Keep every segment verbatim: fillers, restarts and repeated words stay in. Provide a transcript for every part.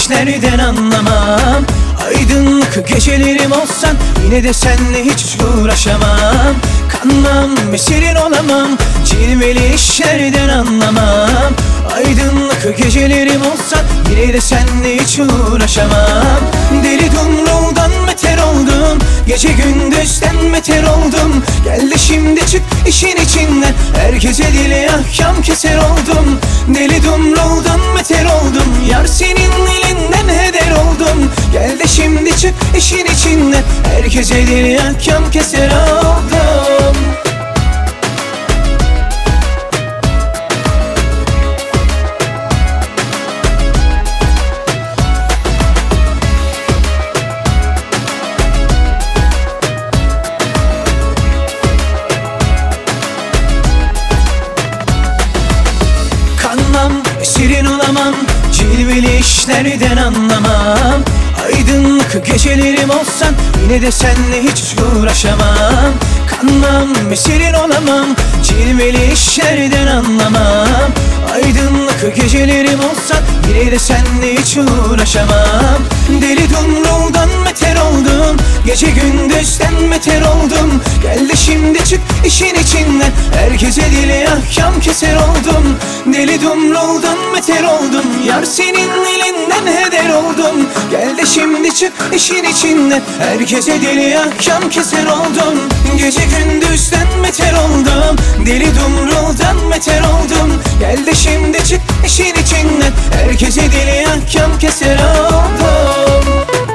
işlerden anlamam. Aydınlık gecelerim olsan yine de seninle hiç uğraşamam. Kanmam ve serin olamam, cilveli işlerden anlamam. Aydınlık gecelerim olsan yine de seninle hiç uğraşamam. Deli dumruldan beter oldum, gece gündüzden beter oldum. Gel de şimdi çık işin içinden, herkese dili ahkam keser oldum. Deli dumruldan beter oldum, yar senin elinden heder oldum. Gel de şimdi çık işin içinden, herkese dili ahkam keser oldum. Kanmam, şirin olamam, cilveli işlerden anlamam. Aydınlık gecelerim olsan yine de seninle hiç uğraşamam. Kanmam ve serin olamam, cilveli işlerden anlamam. Aydınlık gecelerim olsan yine de seninle hiç uğraşamam. Deli dumruldan beter oldum, gece gündüzden beter oldum. Gel de şimdi çık işin içinden, herkese dili ahkam keser oldum. Deli dumruldan beter oldum, yar senin elinden heder oldum. Gel de şimdi çık işin içinden, herkese deli ahkam keser oldum. Gece gündüzden beter oldum, deli dumruldan beter oldum. Gel de şimdi çık işin içinden, herkese deli ahkam keser oldum.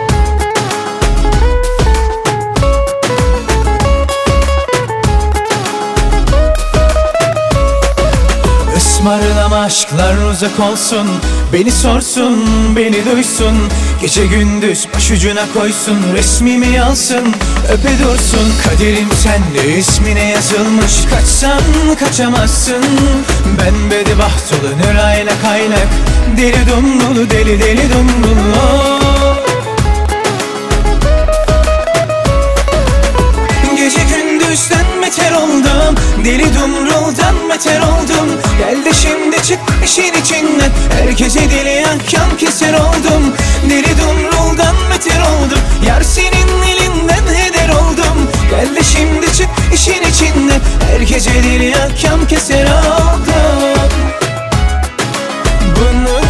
Ismarlama aşklar uzak olsun, beni sorsun, beni duysun. Gece gündüz başucuna koysun, resmimi alsın, öpe dursun. Kaderim sende ismine yazılmış, kaçsan kaçamazsın. Ben bedebaht olunur aylak aylak, deli dumrulu deli deli dumrulu. Gece gündüzden beter oldum, deli dumruldan beter oldum. Gel de şimdi çık işin içinden, herkese deli ahkam keser oldum. Deli dumruldan beter oldum, yar senin elinden heder oldum. Gel de şimdi çık işin içinden, herkese deli ahkam keser oldum. Bunu